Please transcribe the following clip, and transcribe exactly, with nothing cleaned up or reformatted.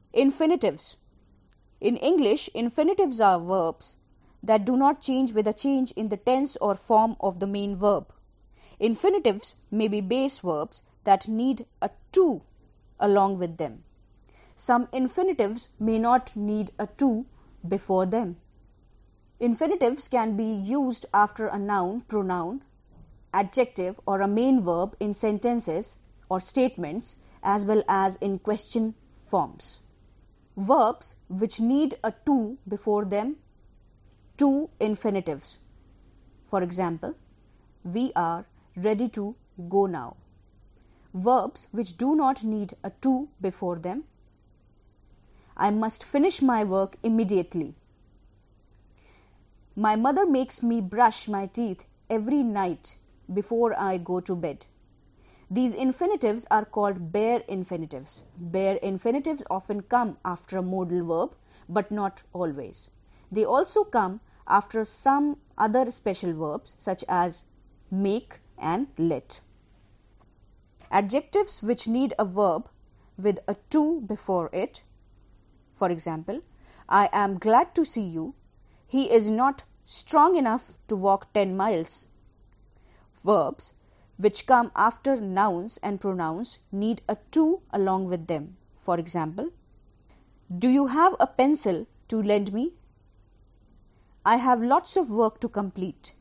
Infinitives. In English, infinitives are verbs that do not change with a change in the tense or form of the main verb. Infinitives may be base verbs that need a to along with them. Some infinitives may not need a to before them. Infinitives can be used after a noun, pronoun, adjective, or a main verb in sentences or statements, as well as in question forms. Verbs which need a to before them, to infinitives. For example, we are ready to go now. Verbs which do not need a to before them, I must finish my work immediately. My mother makes me brush my teeth every night before I go to bed. These infinitives are called bare infinitives. Bare infinitives often come after a modal verb, but not always. They also come after some other special verbs such as make and let. Adjectives which need a verb with a to before it. For example, I am glad to see you. He is not strong enough to walk ten miles. Verbs which come after nouns and pronouns need a to along with them. For example, do you have a pencil to lend me? I have lots of work to complete.